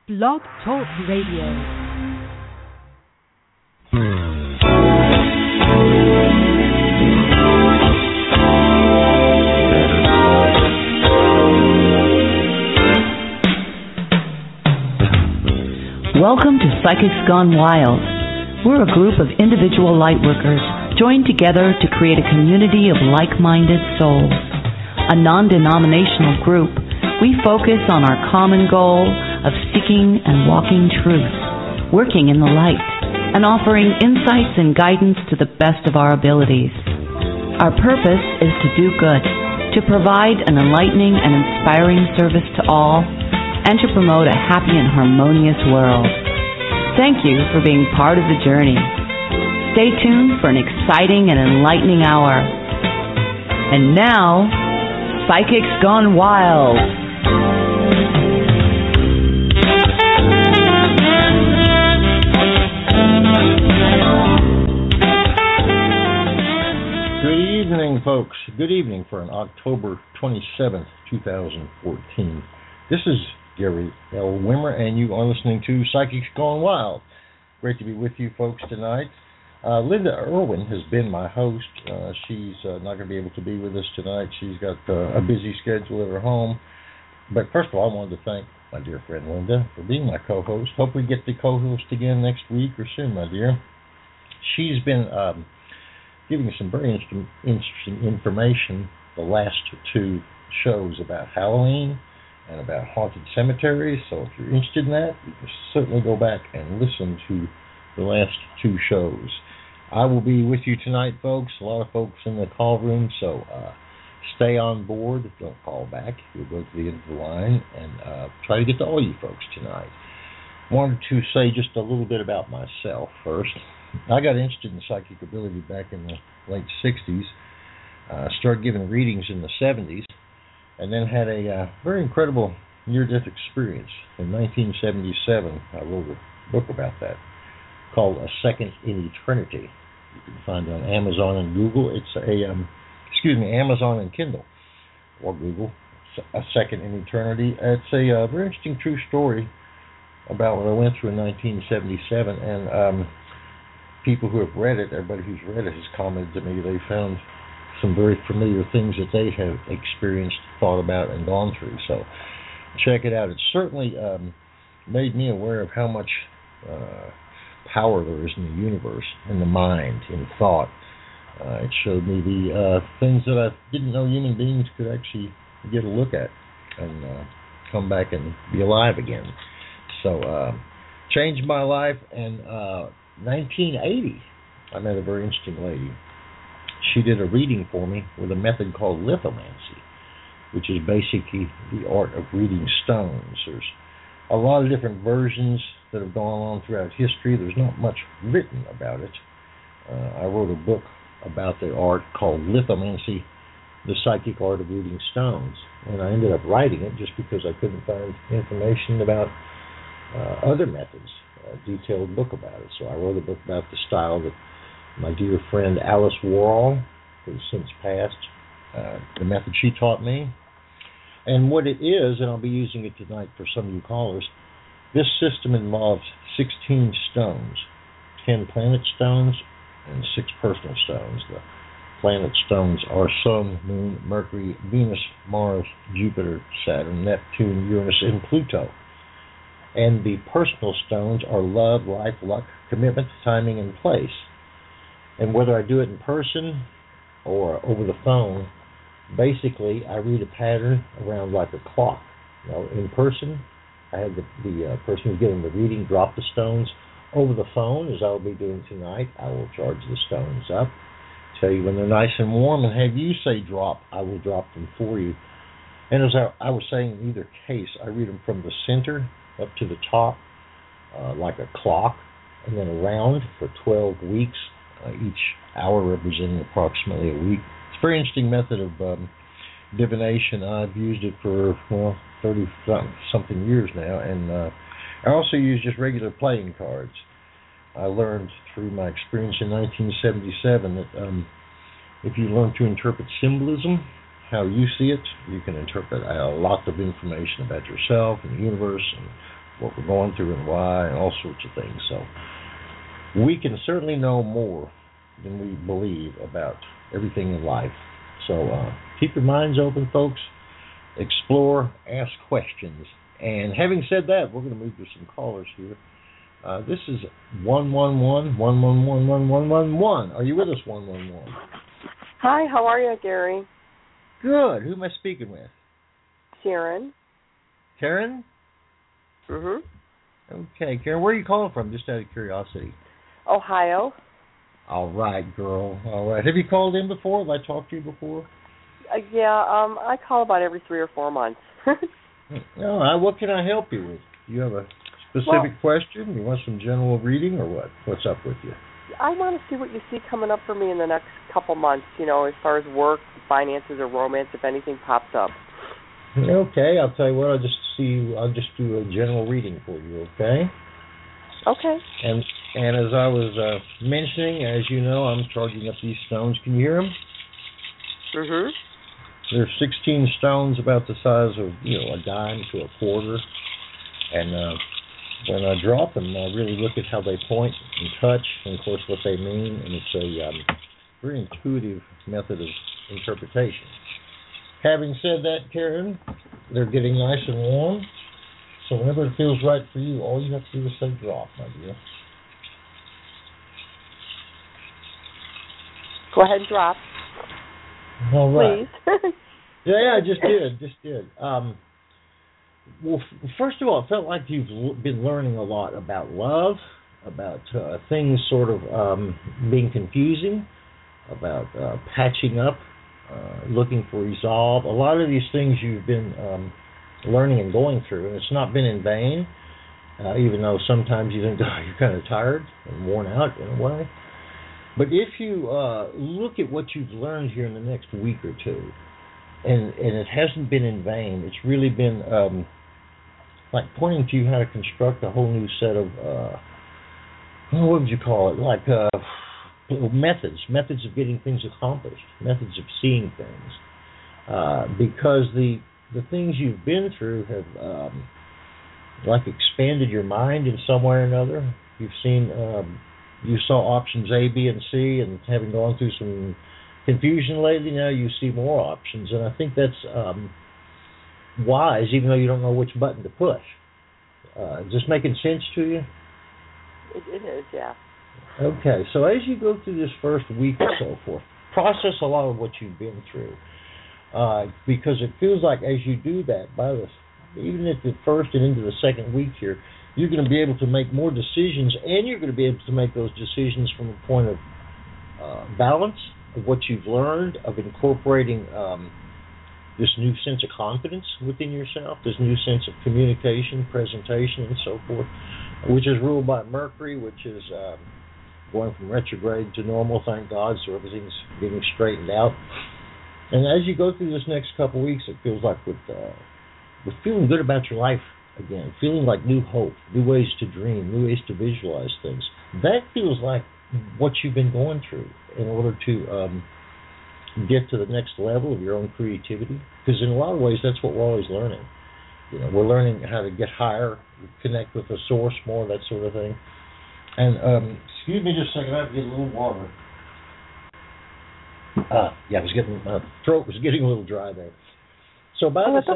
Blog Talk Radio. Welcome to Psychics Gone Wild. We're a group of individual lightworkers joined together to create a community of like-minded souls. A non-denominational group, we focus on our common goal of seeking and walking truth, working in the light, and offering insights and guidance to the best of our abilities. Our purpose is to do good, to provide an enlightening and inspiring service to all, and to promote a happy and harmonious world. Thank you for being part of the journey. Stay tuned for an exciting and enlightening hour. And now, Psychics Gone Wild. Good evening, folks. Good evening for an October 27th, 2014. This is Gary L. Wimmer, and you are listening to Psychics Gone Wild. Great to be with you folks tonight. Linda Irwin has been my host. She's not going to be able to be with us tonight. She's got a busy schedule at her home. But first of all, I wanted to thank my dear friend Linda for being my co-host. Hope we get to co-host again next week or soon, my dear. She's been giving us some very interesting information the last two shows about Halloween and about haunted cemeteries. So if you're interested in that, you can certainly go back and listen to the last two shows. I will be with you tonight, folks. A lot of folks in the call room, so stay on board. Don't call back. You'll go to the end of the line and try to get to all you folks tonight. Wanted to say just a little bit about myself first. I got interested in psychic ability back in the late 60s. Started giving readings in the 70s, and then had a very incredible near-death experience. In 1977, I wrote a book about that called A Second in Eternity. You can find it on Amazon and Google. It's Amazon and Kindle, or Google. A Second in Eternity. It's a very interesting true story about what I went through in 1977, and people who have read it, everybody who's read it has commented to me they found some very familiar things that they have experienced, thought about, and gone through. So check it out. It certainly made me aware of how much power there is in the universe, in the mind, in thought. It showed me the things that I didn't know human beings could actually get a look at and come back and be alive again. So changed my life, and 1980, I met a very interesting lady. She did a reading for me with a method called lithomancy, which is basically the art of reading stones. There's a lot of different versions that have gone on throughout history. There's not much written about it. I wrote a book about the art called Lithomancy, The Psychic Art of Reading Stones. And I ended up writing it just because I couldn't find information about other methods, a detailed book about it. So I wrote a book about the style that my dear friend Alice Warhol, who's since passed, the method she taught me. And what it is, and I'll be using it tonight for some of you callers, this system involves 16 stones, 10 planet stones and 6 personal stones. The planet stones are Sun, Moon, Mercury, Venus, Mars, Jupiter, Saturn, Neptune, Uranus, and Pluto. And the personal stones are love, life, luck, commitment, timing, and place. And whether I do it in person or over the phone, basically I read a pattern around like a clock. In person, I have the person who's getting the reading drop the stones. Over the phone, as I'll be doing tonight, I will charge the stones up, tell you when they're nice and warm, and have you say drop. I will drop them for you. And as I was saying, in either case, I read them from the center up to the top, like a clock, and then around for 12 weeks, each hour representing approximately a week. It's a very interesting method of divination. I've used it for 30-something years now, and I also use just regular playing cards. I learned through my experience in 1977 that if you learn to interpret symbolism, how you see it, you can interpret a lot of information about yourself and the universe and what we're going through and why and all sorts of things. So we can certainly know more than we believe about everything in life. So keep your minds open, folks. Explore, ask questions. And having said that, we're going to move to some callers here. This is 111-111-1111. Are you with us, 111? Hi, how are you, Gary? Good. Who am I speaking with? Karen. Karen? Mm-hmm. Okay, Karen, where are you calling from, just out of curiosity? Ohio. All right, girl. All right. Have you called in before? Have I talked to you before? I call about every 3 or 4 months. All right. What can I help you with? You have a specific question? You want some general reading or what? What's up with you? I want to see what you see coming up for me in the next couple months, as far as work, finances, or romance, if anything pops up. Okay. I'll tell you what. I'll just do a general reading for you, okay? Okay. And as I was mentioning, as you know, I'm charging up these stones. Can you hear them? Mm-hmm. There's 16 stones about the size of, a dime to a quarter. And when I drop them, I really look at how they point and touch and, of course, what they mean. And it's a very intuitive method of interpretation. Having said that, Karen, they're getting nice and warm. So whenever it feels right for you, all you have to do is say drop, my dear. Go ahead and drop. All right. Please. Yeah, I just did. Well, first of all, it felt like you've been learning a lot about love, about things sort of being confusing, about patching up, looking for resolve. A lot of these things you've been learning and going through, and it's not been in vain, even though sometimes you think, you're kind of tired and worn out in a way. But if you look at what you've learned here in the next week or two, and it hasn't been in vain, it's really been like pointing to you how to construct a whole new set of, what would you call it, like methods of getting things accomplished, methods of seeing things. Because the things you've been through have like expanded your mind in some way or another. You've seen, you saw options A, B, and C, and having gone through some confusion lately, now you see more options, and I think that's wise, even though you don't know which button to push. Is this making sense to you? It is, yeah. Okay, so as you go through this first week or so forth, process a lot of what you've been through, because it feels like as you do that, even at the first and into the second week here, you're going to be able to make more decisions, and you're going to be able to make those decisions from a point of balance of what you've learned, of incorporating this new sense of confidence within yourself, this new sense of communication, presentation, and so forth, which is ruled by Mercury, which is going from retrograde to normal, thank God, so everything's getting straightened out. And as you go through this next couple of weeks, it feels like with feeling good about your life again, feeling like new hope, new ways to dream, new ways to visualize things. That feels like what you've been going through in order to get to the next level of your own creativity. Because in a lot of ways, that's what we're always learning. We're learning how to get higher, connect with the source more, that sort of thing. And excuse me just a second, I have to get a little water. My throat was getting a little dry there. So by the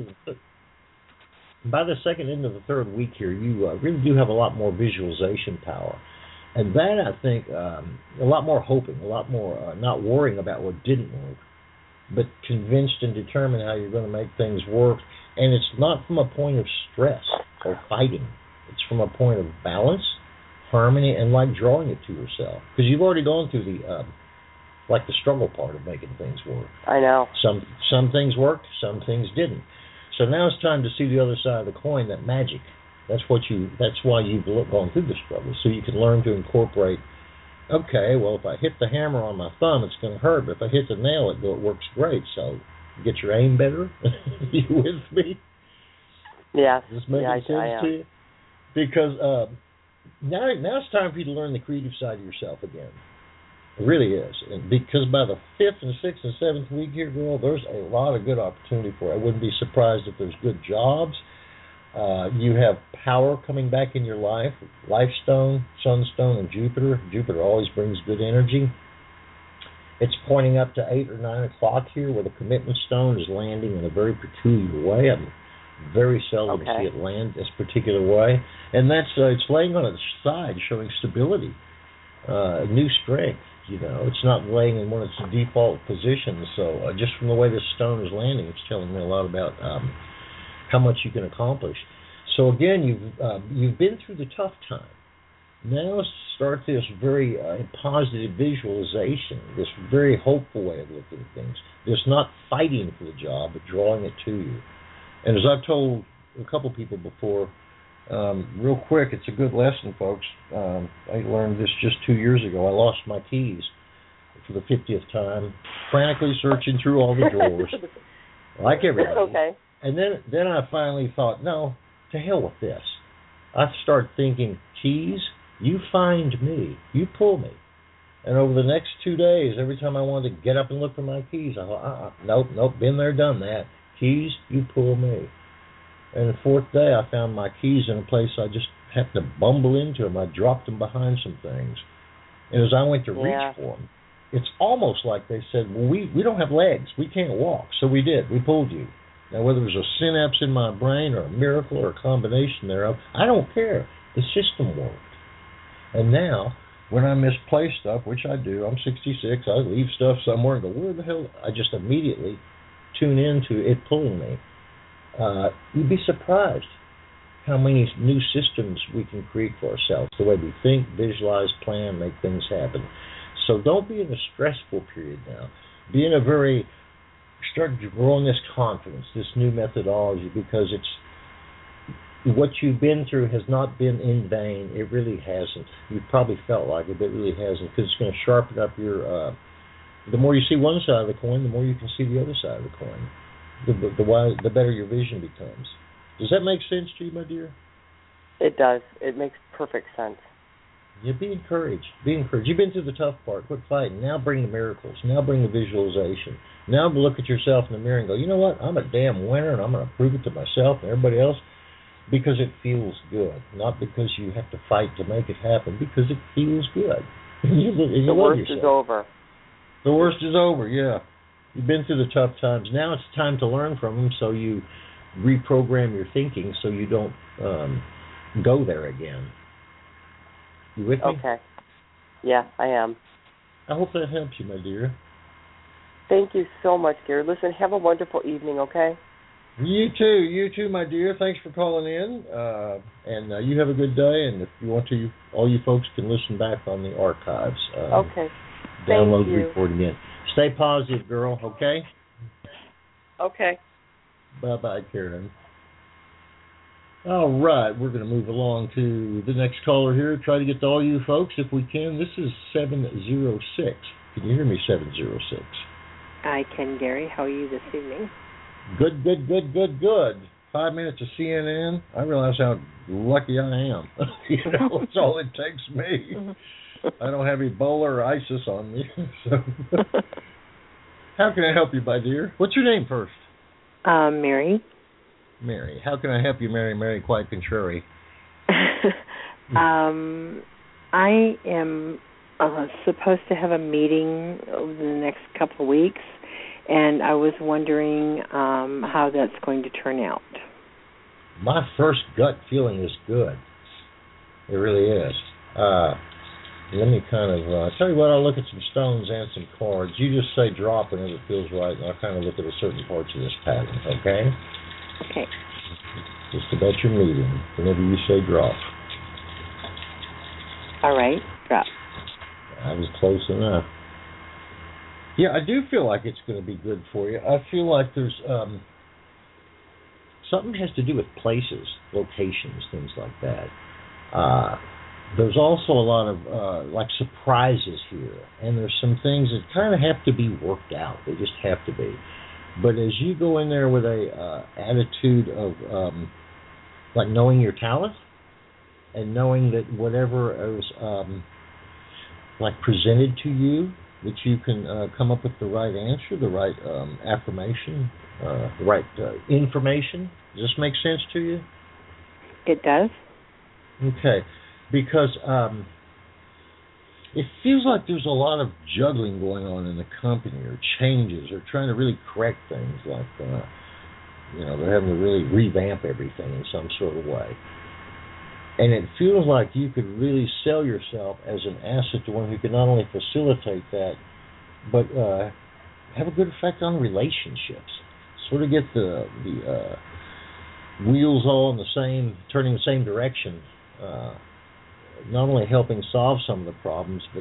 second end of the third week here, you really do have a lot more visualization power. And that, I think, a lot more hoping, a lot more not worrying about what didn't work, but convinced and determined how you're going to make things work. And it's not from a point of stress or fighting. It's from a point of balance, harmony, and like drawing it to yourself. Because you've already gone through the struggle part of making things work. I know. Some things worked, some things didn't. So now it's time to see the other side of the coin, that magic. That's why you've gone through the struggle, so you can learn to incorporate, okay, well, if I hit the hammer on my thumb, it's going to hurt, but if I hit the nail, it works great. So get your aim better. You with me? Yeah. Does this make sense to you? Because now it's time for you to learn the creative side of yourself again. It really is. And because by the 5th and 6th and 7th week here, girl, there's a lot of good opportunity for you. I wouldn't be surprised if there's good jobs. You have power coming back in your life. Life stone, sunstone, and Jupiter. Jupiter always brings good energy. It's pointing up to 8 or 9 o'clock here, where the commitment stone is landing in a very peculiar way. I'm very seldom see it land this particular way, and that's it's laying on its side, showing stability, new strength. It's not laying in one of its default positions. So just from the way this stone is landing, it's telling me a lot about how much you can accomplish. So again, you've been through the tough time. Now start this very positive visualization, this very hopeful way of looking at things. This not fighting for the job, but drawing it to you. And as I've told a couple people before, real quick, it's a good lesson, folks. I learned this just 2 years ago. I lost my keys for the 50th time, frantically searching through all the drawers, like everybody. Okay. And then I finally thought, no, to hell with this. I started thinking, keys, you find me, you pull me. And over the next 2 days, every time I wanted to get up and look for my keys, I thought, nope, been there, done that. Keys, you pull me. And the fourth day, I found my keys in a place I just happened to bumble into them. I dropped them behind some things. And as I went to reach for them, it's almost like they said, well, we don't have legs. We can't walk. So we did. We pulled you. Now, whether it was a synapse in my brain or a miracle or a combination thereof, I don't care. The system worked. And now, when I misplace stuff, which I do, I'm 66, I leave stuff somewhere and go, where the hell? I just immediately tune into it pulling me. You'd be surprised how many new systems we can create for ourselves, the way we think, visualize, plan, make things happen. So don't be in a stressful period now. Be in a start growing this confidence, this new methodology, because it's what you've been through has not been in vain. It really hasn't. You've probably felt like it, but it really hasn't, because it's going to sharpen up your... the more you see one side of the coin, the more you can see the other side of the coin. The better your vision becomes. Does that make sense to you, my dear? It does. It makes perfect sense. Yeah, be encouraged. Be encouraged. You've been through the tough part. Quit fighting. Now bring the miracles. Now bring the visualization. Now look at yourself in the mirror and go, you know what? I'm a damn winner, and I'm going to prove it to myself and everybody else because it feels good. Not because you have to fight to make it happen, because it feels good. The worst is over. The worst is over, yeah. You've been through the tough times. Now it's time to learn from them, so you reprogram your thinking so you don't go there again. You with me? Okay. Yeah, I am. I hope that helps you, my dear. Thank you so much, Gary. Listen, have a wonderful evening, okay? You too, my dear. Thanks for calling in, and you have a good day. And if you want to, all you folks can listen back on the archives. Okay. Download the recording again. Stay positive, girl, okay? Okay. Bye-bye, Karen. All right, we're going to move along to the next caller here. Try to get to all you folks if we can. This is 706. Can you hear me, 706? I can, Gary. How are you this evening? Good. 5 minutes of CNN. I realize how lucky I am. That's all it takes me. I don't have Ebola or ISIS on me. So. How can I help you, my dear? What's your name first? Mary. Mary. How can I help you, Mary, quite contrary? I am supposed to have a meeting over the next couple of weeks, and I was wondering how that's going to turn out. My first gut feeling is good. It really is. Let me kind of, tell you what, I'll look at some stones and some cards. You just say drop whenever it feels right, and I'll kind of look at a certain parts of this pattern, okay? Okay. Just about your meeting, whenever you say drop. All right, drop. I was close enough. Yeah, I do feel like it's going to be good for you. I feel like there's something has to do with places, locations, things like that. There's also a lot of like surprises here, and there's some things that kind of have to be worked out. They just have to be. But as you go in there with a attitude of like knowing your talent and knowing that whatever is like presented to you, that you can come up with the right answer, the right affirmation, the right information. Does this make sense to you? It does. Okay, because it feels like there's a lot of juggling going on in the company, or changes, or trying to really correct things. Like, they're having to really revamp everything in some sort of way. And it feels like you could really sell yourself as an asset to one who can not only facilitate that, but have a good effect on relationships. Sort of get the wheels all in turning the same direction. Not only helping solve some of the problems, but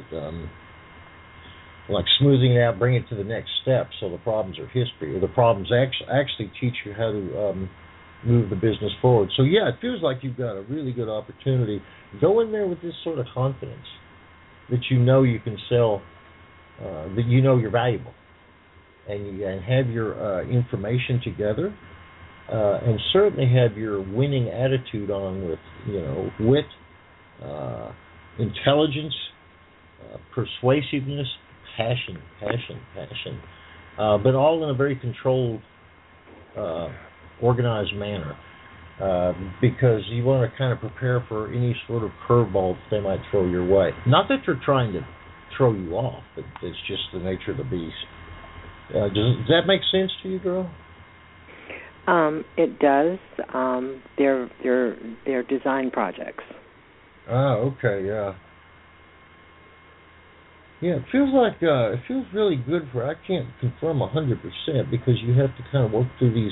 like smoothing it out, bring it to the next step, so the problems are history, or the problems actually teach you how to move the business forward. So yeah, it feels like you've got a really good opportunity. Go in there with this sort of confidence that you know you can sell, that you know you're valuable, and have your information together, and certainly have your winning attitude on with wit, intelligence, persuasiveness, passion, but all in a very controlled, organized manner, because you want to kind of prepare for any sort of curveball that they might throw your way. Not that they're trying to throw you off, but it's just the nature of the beast. Does that make sense to you, girl? It does. They're design projects. Okay, yeah. Yeah, it feels really good for. I can't confirm 100% because you have to kind of work through these.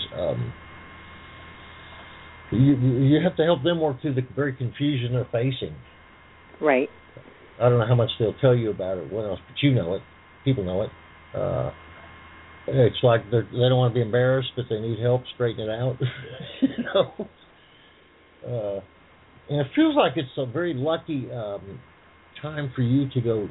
You have to help them work through the very confusion they're facing. Right. I don't know how much they'll tell you about it, what else, but you know it. People know it. It's like they don't want to be embarrassed, but they need help straightening it out. And it feels like it's a very lucky time for you to go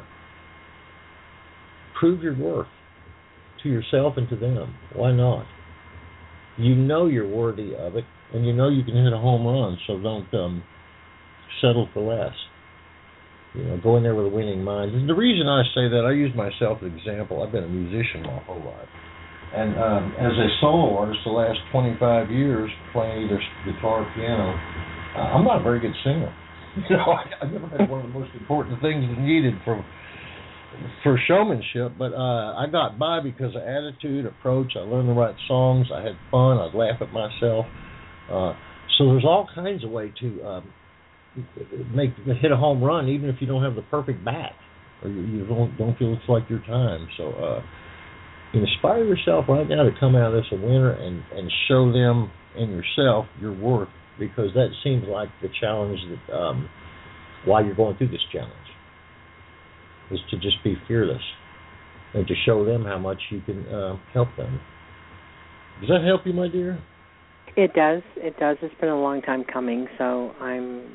prove your worth to yourself and to them. Why not? You know you're worthy of it, and you know you can hit a home run, so don't settle for less. Go in there with a winning mind. And the reason I say that, I use myself as an example. I've been a musician my whole life. And as a solo artist the last 25 years, playing either guitar or piano, I'm not a very good singer. I've never had one of the most important things needed for showmanship, but I got by because of attitude, approach. I learned the right songs. I had fun. I'd laugh at myself. So there's all kinds of ways to hit a home run, even if you don't have the perfect bat, or you don't feel it's like your time. So inspire yourself right now to come out of this a winner and show them and yourself your worth, because that seems like the challenge that why you're going through this challenge is to just be fearless and to show them how much you can help them. Does that help you, my dear? It does. It does. It's been a long time coming, so I'm,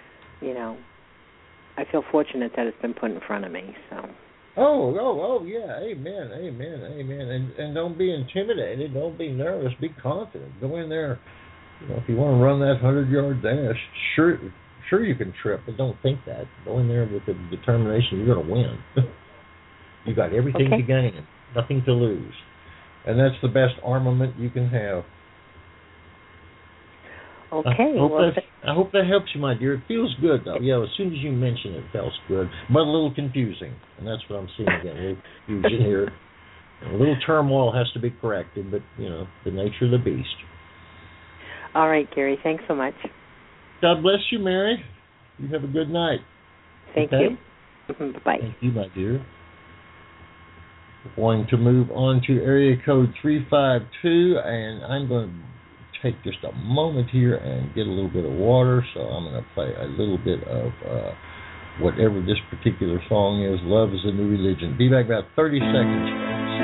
I feel fortunate that it's been put in front of me. So. Oh, yeah. Amen. And don't be intimidated. Don't be nervous. Be confident. Go in there. If you want to run that 100-yard dash, sure you can trip, but don't think that. Go in there with the determination you're going to win. You got everything to gain, nothing to lose, and that's the best armament you can have. Okay. I hope that helps you, my dear. It feels good, though. Yeah, as soon as you mention it, it feels good, but a little confusing, and that's what I'm seeing again. A little confusion here. A little turmoil has to be corrected, but the nature of the beast. All right, Gary. Thanks so much. God bless you, Mary. You have a good night. Thank you. Bye. Thank you, my dear. We're going to move on to area code 352, and I'm going to take just a moment here and get a little bit of water, so I'm going to play a little bit of whatever this particular song is, Love is the New Religion. Be back about 30 seconds, folks.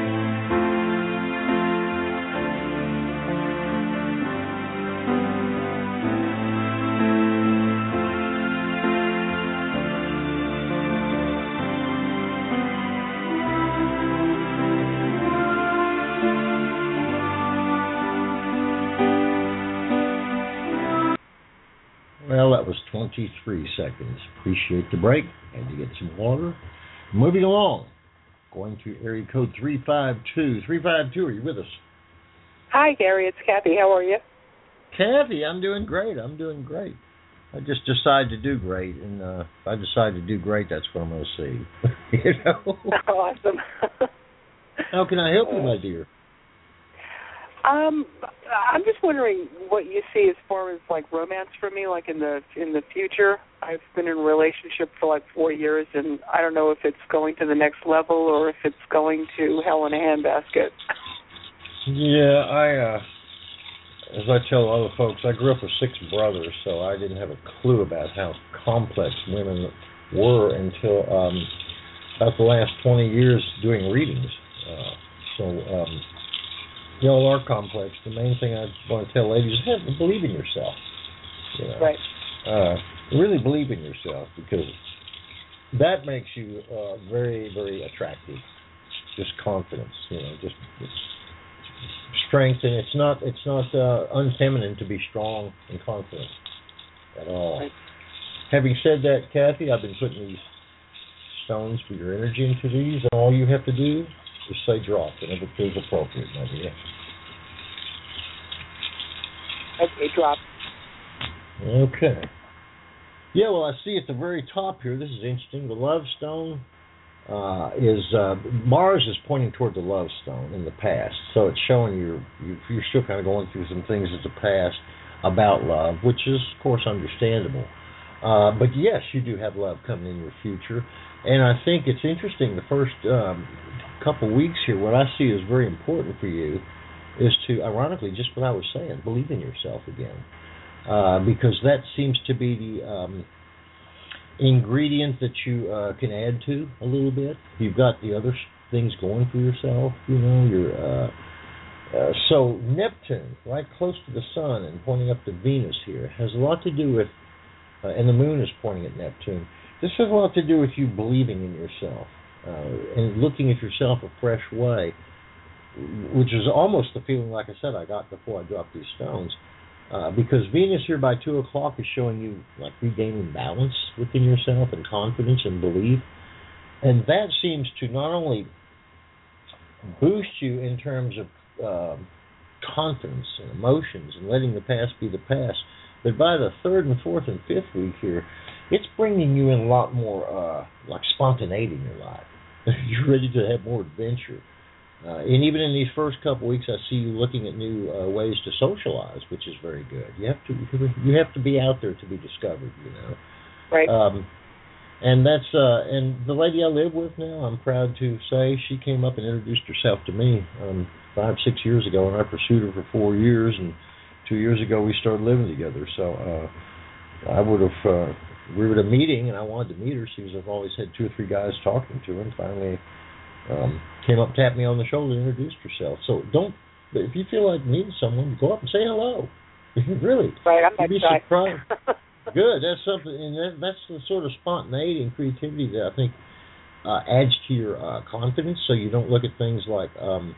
Well, that was 23 seconds. Appreciate the break and to get some water. Moving along, going to area code 352. 352, are you with us? Hi, Gary. It's Kathy. How are you? Kathy, I'm doing great. I just decide to do great, and if I decide to do great, that's what I'm going to see. You know? Awesome. How can I help you, my dear? I'm just wondering what you see as far as like romance for me, like in the future. I've been in a relationship for like 4 years, and I don't know if it's going to the next level or if it's going to hell in a handbasket. Yeah, as I tell other folks, I grew up with 6 brothers, so I didn't have a clue about how complex women were until about the last 20 years doing readings. Y'all are complex. The main thing I want to tell ladies is believe in yourself. You know? Right. Really believe in yourself, because that makes you very, very attractive. Just confidence, just strength, and it's not unfeminine to be strong and confident at all. Right. Having said that, Kathy, I've been putting these stones for your energy into these, and all you have to do is say drop whenever it feels appropriate, my dear. Okay, drop. Okay. Yeah, well, I see at the very top here, this is interesting, the love stone is Mars is pointing toward the love stone in the past, so it's showing you're still kind of going through some things in the past about love, which is, of course, understandable. But yes, you do have love coming in your future, and I think it's interesting. The first couple weeks here, what I see is very important for you is to, ironically, just what I was saying, believe in yourself again, because that seems to be the ingredient that you can add to a little bit. You've got the other things going for yourself, you're so Neptune, right close to the sun and pointing up to Venus here, has a lot to do with, and the moon is pointing at Neptune. This has a lot to do with you believing in yourself and looking at yourself a fresh way, which is almost the feeling, like I said, I got before I dropped these stones. Because Venus here by 2 o'clock is showing you like regaining balance within yourself and confidence and belief. And that seems to not only boost you in terms of confidence and emotions and letting the past be the past, but by the 3rd and 4th and 5th week here, it's bringing you in a lot more like spontaneity in your life. You're ready to have more adventure. And even in these first couple weeks, I see you looking at new ways to socialize, which is very good. You have to be out there to be discovered, Right. And that's and the lady I live with now, I'm proud to say, she came up and introduced herself to me 5-6 years ago, and I pursued her for 4 years, and 2 years ago we started living together. So we were at a meeting, and I wanted to meet her. I've always had 2 or 3 guys talking to her, and finally came up, tapped me on the shoulder, and introduced herself. So if you feel like meeting someone, go up and say hello. Really. Right, I'm You'd be shy. surprised. Good. That's something, and that's the sort of spontaneity and creativity that I think adds to your confidence. So you don't look at things like, from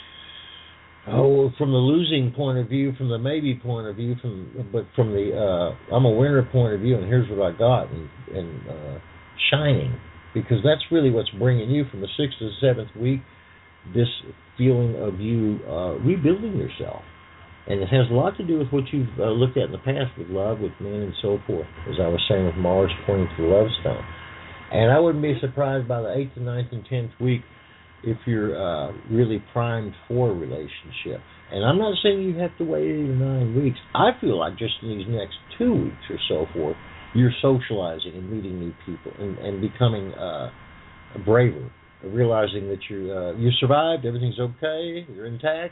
the losing point of view, from the maybe point of view, but from the I'm a winner point of view, and here's what I got, and shining. Because that's really what's bringing you from the 6th to the 7th week, this feeling of you rebuilding yourself. And it has a lot to do with what you've looked at in the past with love, with men, and so forth, as I was saying with Mars pointing to the love stone. And I wouldn't be surprised by the 8th, 9th, and 10th week if you're really primed for a relationship. And I'm not saying you have to wait 8 or 9 weeks. I feel like just in these next 2 weeks or so forth, you're socializing and meeting new people and becoming braver, realizing that you survived, everything's okay, you're intact,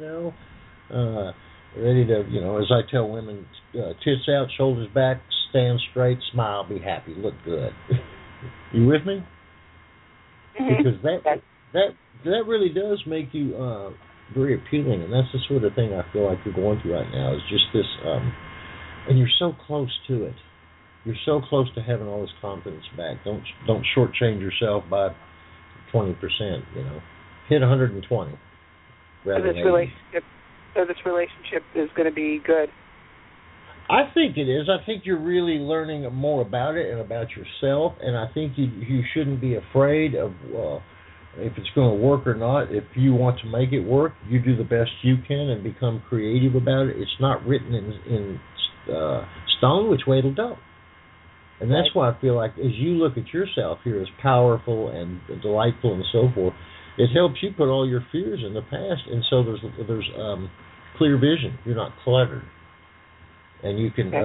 ready to, as I tell women, tits out, shoulders back, stand straight, smile, be happy, look good. You with me? Mm-hmm. Because that really does make you very appealing, and that's the sort of thing I feel like you're going through right now, is just this, and you're so close to it. You're so close to having all this confidence back. Don't shortchange yourself by 20%. Hit 120. So this relationship is going to be good. I think it is. I think you're really learning more about it and about yourself, and I think you shouldn't be afraid of if it's going to work or not. If you want to make it work, you do the best you can and become creative about it. It's not written in stone which way it'll go. And that's why I feel like as you look at yourself here as powerful and delightful and so forth, it helps you put all your fears in the past, and so there's clear vision. You're not cluttered, and you can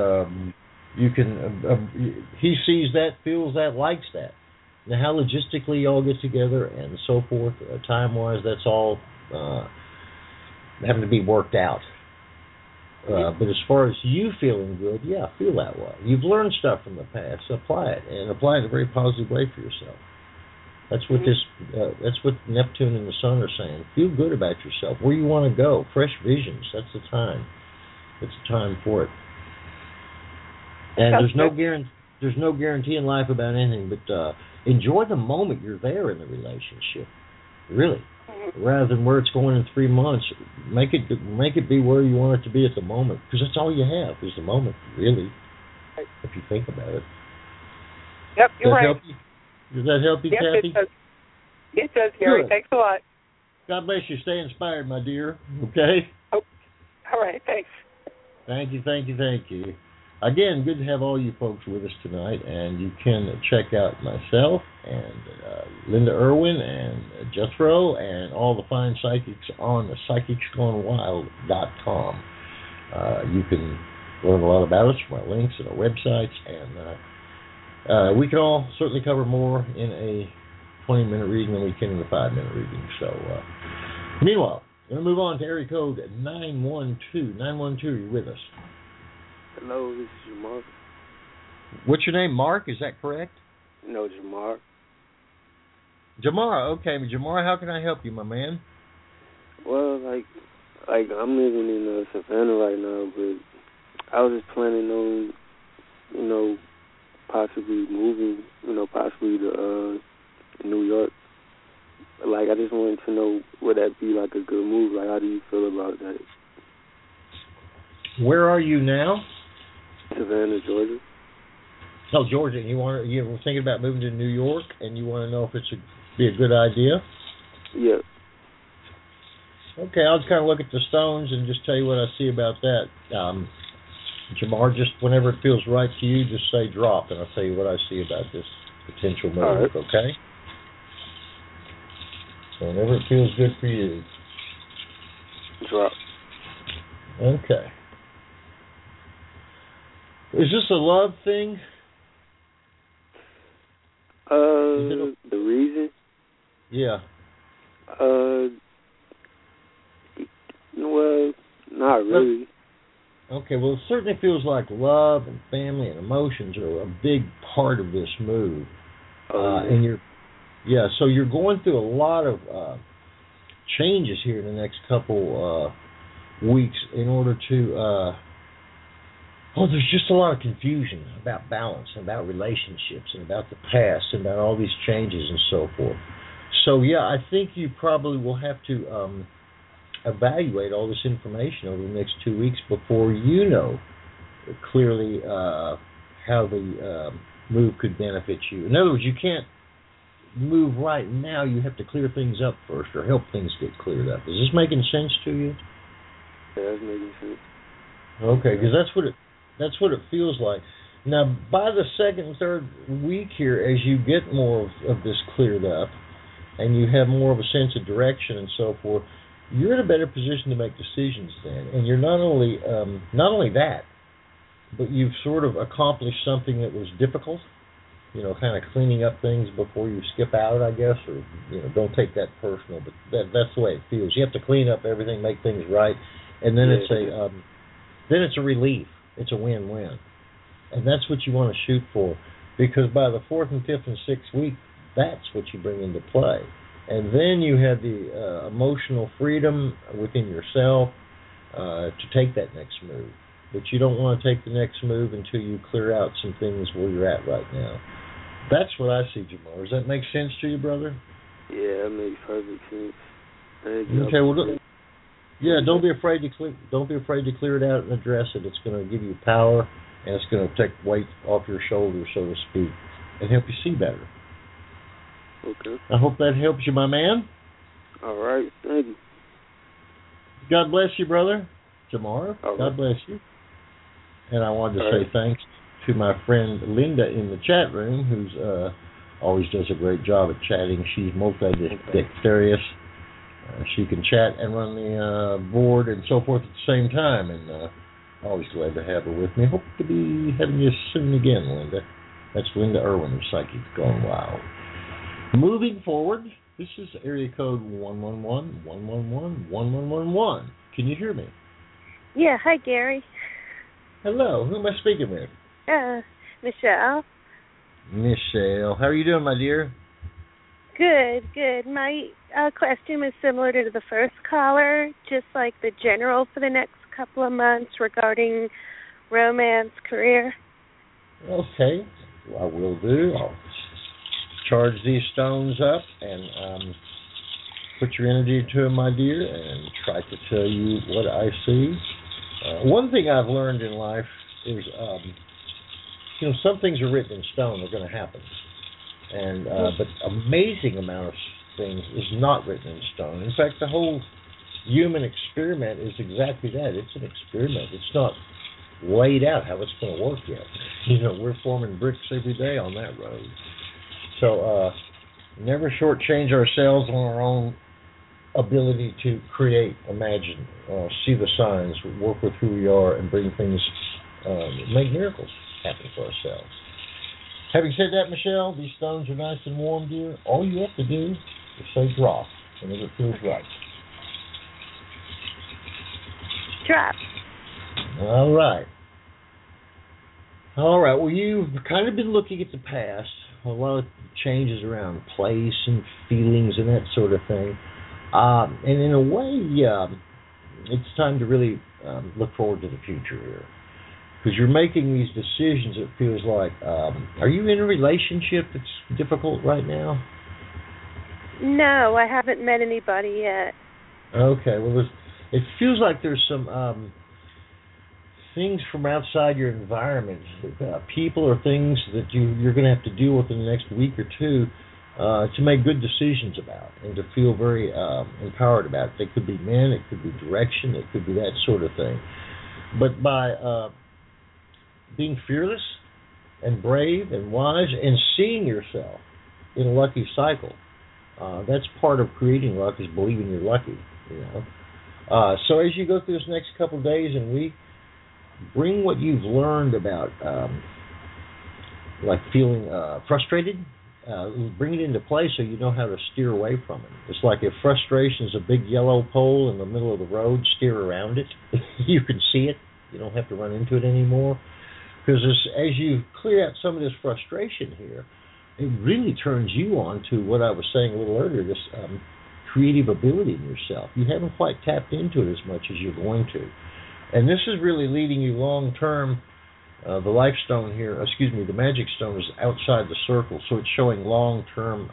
he sees that, feels that, likes that. Now, how logistically you all get together and so forth, time-wise, that's all having to be worked out. But as far as you feeling good, feel that way. You've learned stuff from the past. Apply it, and apply it in a very positive way for yourself. That's what that's what Neptune and the Sun are saying. Feel good about yourself, where you want to go, fresh visions. That's the time. It's the time for it. And there's no guarantee in life about anything, but enjoy the moment you're there in the relationship, really, rather than where it's going in 3 months. Make it be where you want it to be at the moment, because that's all you have is the moment, really, if you think about it. Yep, you're right. Does that help you, Kathy? It does. It does, Gary. Good. Thanks a lot. God bless you. Stay inspired, my dear. Okay? Oh, all right. Thanks. Thank you. Again, good to have all you folks with us tonight, and you can check out myself and Linda Irwin and Jethro and all the fine psychics on the psychicsgonewild.com. You can learn a lot about us from our links and our websites, and we can all certainly cover more in a 20-minute reading than we can in a 5-minute reading. So, meanwhile, we're going to move on to area code 912. 912, you're with us. Hello, this is Jamar. What's your name, Mark? Is that correct? No, Jamar. Jamar, okay. Jamar, how can I help you, my man? Well, like I'm living in Savannah right now, but I was just planning on, possibly moving, possibly to New York. Like, I just wanted to know, would that be like a good move? Like, how do you feel about that? Where are you now? Savannah, Georgia. Oh, Georgia. You were thinking about moving to New York, and you want to know if it's be a good idea? Yeah. Okay, I'll just kind of look at the stones and just tell you what I see about that. Jamar, just whenever it feels right to you, just say drop, and I'll tell you what I see about this potential move, right. Okay? So whenever it feels good for you. Drop. Okay. Is this a love thing? The reason? Yeah. Well, not really. Okay, well, it certainly feels like love and family and emotions are a big part of this move. And so you're going through a lot of changes here in the next couple weeks in order to there's just a lot of confusion about balance, about relationships, and about the past, and about all these changes and so forth. So, I think you probably will have to evaluate all this information over the next 2 weeks before you know clearly how the move could benefit you. In other words, you can't move right now. You have to clear things up first or help things get cleared up. Is this making sense to you? Yeah, it's making sense. Okay, because that's what it feels like. Now, by the second and third week here, as you get more of this cleared up and you have more of a sense of direction and so forth, you're in a better position to make decisions then. And you're not only that, but you've sort of accomplished something that was difficult, kind of cleaning up things before you skip out, I guess, or, don't take that personal, but that's the way it feels. You have to clean up everything, make things right, and then it's a relief. It's a win-win. And that's what you want to shoot for, because by the 4th and 5th and 6th week, that's what you bring into play. And then you have the emotional freedom within yourself to take that next move. But you don't want to take the next move until you clear out some things where you're at right now. That's what I see, Jamar. Does that make sense to you, brother? Yeah, it makes perfect sense. Okay, well, don't be afraid to clear it out and address it. It's going to give you power, and it's going to take weight off your shoulders, so to speak, and help you see better. Okay. I hope that helps you, my man. All right. Thank you. God bless you, brother. Jamar, All right. God bless you. And I wanted to All say right. thanks to my friend Linda in the chat room, who's always does a great job at chatting. She's multi-dexterous. She can chat and run the board and so forth at the same time, and always glad to have her with me. Hope to be having you soon again, Linda. That's Linda Irwin of Psychic Gone Wild. Moving forward, this is area code 111-111-1111. Can you hear me? Yeah, hi Gary. Hello, who am I speaking with? Michelle. Michelle, how are you doing, my dear? Good. My question is similar to the first caller, just like the general for the next couple of months regarding romance, career. Okay, I will do. I'll charge these stones up and put your energy into them, my dear, and try to tell you what I see. One thing I've learned in life is, some things are written in stone, they're going to happen. And but amazing amount of things is not written in stone. In fact, the whole human experiment is exactly that. It's an experiment. It's not laid out how it's going to work yet. We're forming bricks every day on that road. So never shortchange ourselves on our own ability to create, imagine, see the signs, work with who we are, and bring things, make miracles happen for ourselves. Having said that, Michelle, these stones are nice and warm, dear. All you have to do is say drop whenever it feels right. Drop. All right. Well, you've kind of been looking at the past, a lot of changes around place and feelings and that sort of thing. And in a way, it's time to really look forward to the future here. Because you're making these decisions, it feels like, are you in a relationship that's difficult right now? No, I haven't met anybody yet. Okay, well, it feels like there's some things from outside your environment, people or things that you're going to have to deal with in the next week or two to make good decisions about and to feel very empowered about it. They could be men, it could be direction, it could be that sort of thing. But by being fearless and brave and wise and seeing yourself in a lucky cycle, that's part of creating luck, is believing you're lucky. So as you go through this next couple of days and week, bring what you've learned about like feeling frustrated, bring it into play so you know how to steer away from it. It's like if frustration is a big yellow pole in the middle of the road, steer around it. You can see it. You don't have to run into it anymore. Because as you clear out some of this frustration here, it really turns you on to what I was saying a little earlier, this creative ability in yourself. You haven't quite tapped into it as much as you're going to. And this is really leading you long-term. The life stone here, the magic stone is outside the circle, so it's showing long-term,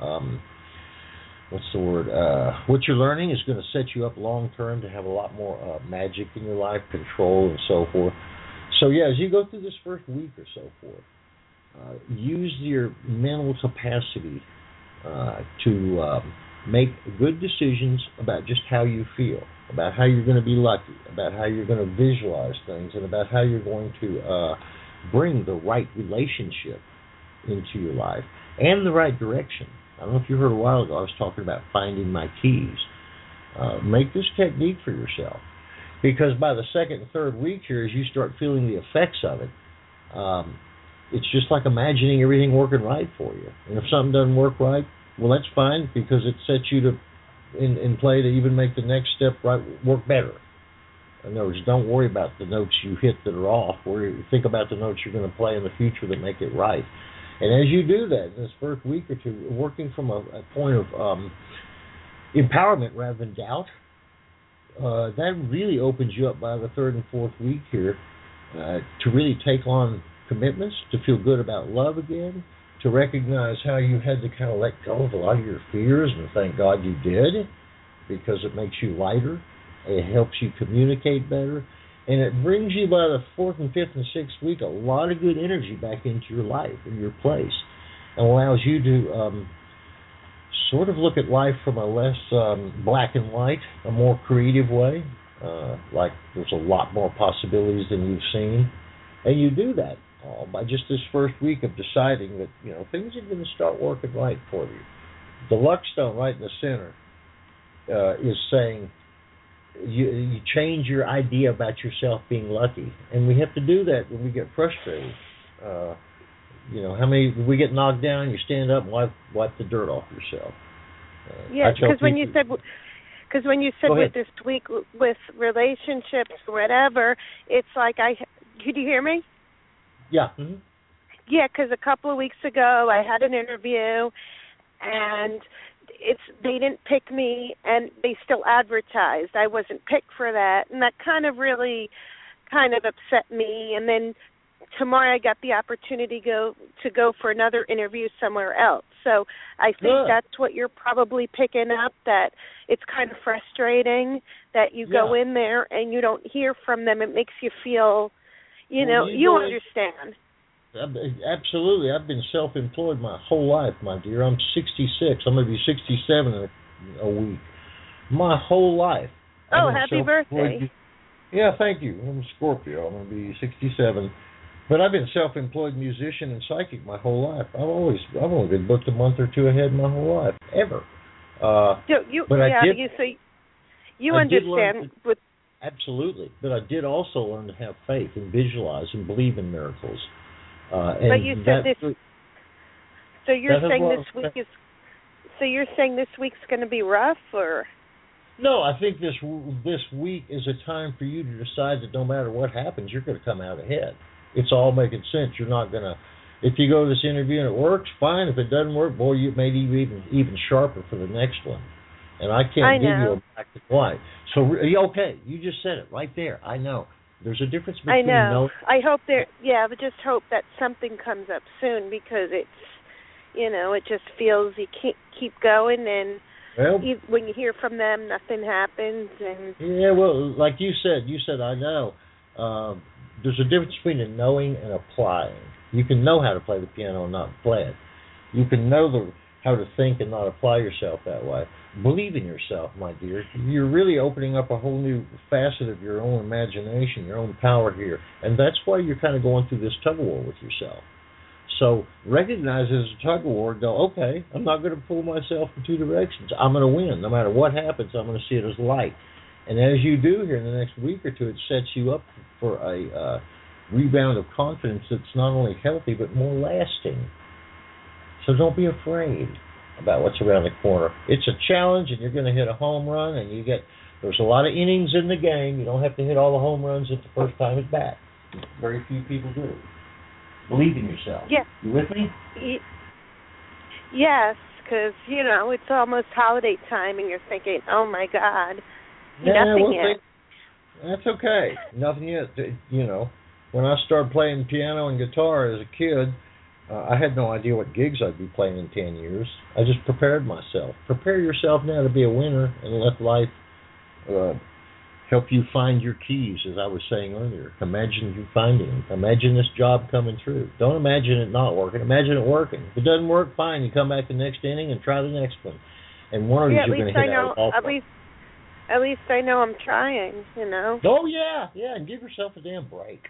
what you're learning is going to set you up long-term to have a lot more magic in your life, control, and so forth. So, as you go through this first week or so forth, use your mental capacity to make good decisions about just how you feel, about how you're going to be lucky, about how you're going to visualize things, and about how you're going to bring the right relationship into your life and the right direction. I don't know if you heard a while ago, I was talking about finding my keys. Make this technique for yourself. Because by the second and third week here, as you start feeling the effects of it, it's just like imagining everything working right for you. And if something doesn't work right, well, that's fine, because it sets you to in play to even make the next step work better. In other words, don't worry about the notes you hit that are off. Think about the notes you're going to play in the future that make it right. And as you do that in this first week or two, working from a point of empowerment rather than doubt, that really opens you up by the third and fourth week here to really take on commitments, to feel good about love again, to recognize how you had to kind of let go of a lot of your fears, and thank God you did, because it makes you lighter, it helps you communicate better, and it brings you by the fourth and fifth and sixth week a lot of good energy back into your life and your place, and allows you to sort of look at life from a less black and white, a more creative way. Like there's a lot more possibilities than you've seen. And you do that all by just this first week of deciding that, things are going to start working right for you. The luck stone right in the center is saying you change your idea about yourself being lucky. And we have to do that when we get frustrated. How many, we get knocked down, you stand up and wipe the dirt off yourself. Yeah, because when you said with this week with relationships or whatever, it's like could you hear me? Yeah. Mm-hmm. Yeah, because a couple of weeks ago I had an interview, and they didn't pick me, and they still advertised. I wasn't picked for that, and that kind of upset me. And then tomorrow I got the opportunity to go for another interview somewhere else. So I think that's what you're probably picking up, that it's kind of frustrating that you go in there and you don't hear from them. It makes you feel, you understand. Absolutely. I've been self-employed my whole life, my dear. I'm 66. I'm going to be 67 in a week. My whole life. Oh, happy birthday. Yeah, thank you. I'm a Scorpio. I'm going to be 67. But I've been a self-employed musician and psychic my whole life. I've only been booked a month or two ahead my whole life, ever. You understand. Absolutely. But I did also learn to have faith and visualize and believe in miracles. But you said this. So you're saying this week is. So you're saying this week's going to be rough, or? No, I think this week is a time for you to decide that no matter what happens, you're going to come out ahead. It's all making sense. You're not going to. If you go to this interview and it works, fine. If it doesn't work, boy, you may be even sharper for the next one. And I can't give you a black and white. So okay, you just said it right there. I know. There's a difference between. I know. I hope but just hope that something comes up soon, because it's, it just feels you can't keep going, and when you hear from them, nothing happens. And yeah, well, like you said, I know. There's a difference between a knowing and applying. You can know how to play the piano and not play it. You can know how to think and not apply yourself that way. Believe in yourself, my dear. You're really opening up a whole new facet of your own imagination, your own power here. And that's why you're kind of going through this tug-of-war with yourself. So recognize it as a tug-of-war. Go, okay, I'm not going to pull myself in two directions. I'm going to win. No matter what happens, I'm going to see it as light. And as you do here in the next week or two, it sets you up for a rebound of confidence that's not only healthy but more lasting. So don't be afraid about what's around the corner. It's a challenge, and you're going to hit a home run, and there's a lot of innings in the game. You don't have to hit all the home runs at the first time at bat. Very few people do. Believe in yourself. Yeah. You with me? Yes, because, it's almost holiday time, and you're thinking, oh, my God, nothing yet. That's okay. Nothing yet. When I started playing piano and guitar as a kid, I had no idea what gigs I'd be playing in 10 years. I just prepared myself. Prepare yourself now to be a winner, and let life help you find your keys, as I was saying earlier. Imagine you finding them. Imagine this job coming through. Don't imagine it not working. Imagine it working. If it doesn't work, fine. You come back the next inning and try the next one. And one of these you're going to hit out of the ballpark. At least I know I'm trying, Oh, yeah, and give yourself a damn break.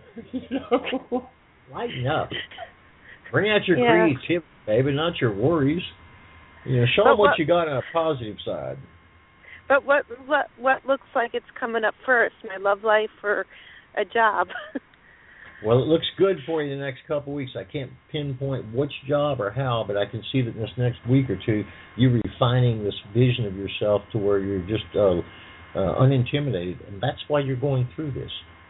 Lighten up. Bring out your creativity, baby, not your worries. Show them what you got on a positive side. But what looks like it's coming up first, my love life or a job? Well, it looks good for you the next couple of weeks. I can't pinpoint which job or how, but I can see that in this next week or two, you're refining this vision of yourself to where you're just unintimidated, and that's why you're going through this.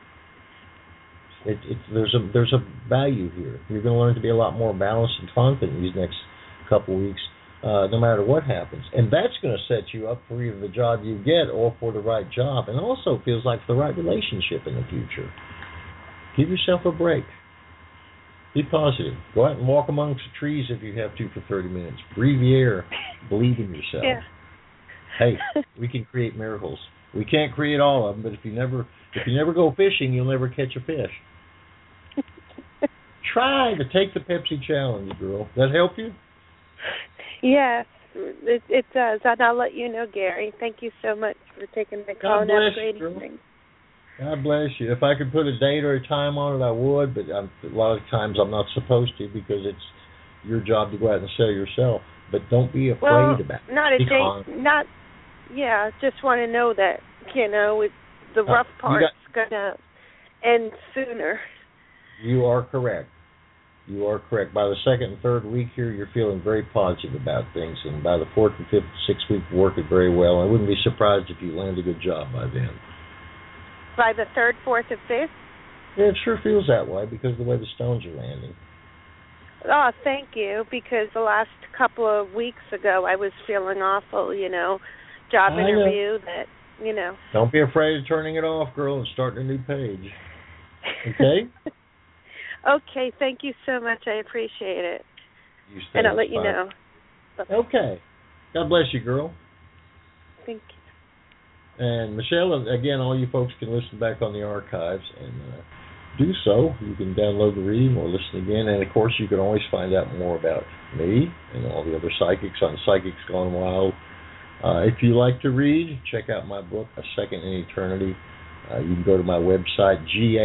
There's a value here. You're going to learn to be a lot more balanced and confident these next couple of weeks, no matter what happens. And that's going to set you up for either the job you get or for the right job, and also feels like the right relationship in the future. Give yourself a break. Be positive. Go out and walk amongst the trees if you have to for 30 minutes. Breathe the air. Believe in yourself. Yeah. Hey, we can create miracles. We can't create all of them, but if you never go fishing, you'll never catch a fish. Try to take the Pepsi challenge, girl. That help you? Yes, It does, and I'll let you know, Gary. Thank you so much for taking the call. God bless you, girl. God bless you. If I could put a date or a time on it, I would, but a lot of times I'm not supposed to because it's your job to go out and sell yourself. But don't be afraid about it. Not a date. Just want to know that, the rough part's going to end sooner. You are correct. You are correct. By the second and third week here, you're feeling very positive about things, and by the fourth and fifth and sixth week, working very well. I wouldn't be surprised if you land a good job by then. By the third, fourth, and fifth? Yeah, it sure feels that way because of the way the stones are landing. Oh, thank you, because the last couple of weeks ago, I was feeling awful, job interview that, Don't be afraid of turning it off, girl, and starting a new page. Okay? Okay, thank you so much. I appreciate it. And I'll let you know. Bye-bye. Okay. God bless you, girl. Thank you. And Michelle, again, all you folks can listen back on the archives and do so. You can download the reading or listen again. And, of course, you can always find out more about me and all the other psychics on Psychics Gone Wild. If you like to read, check out my book, A Second in Eternity. You can go to my website,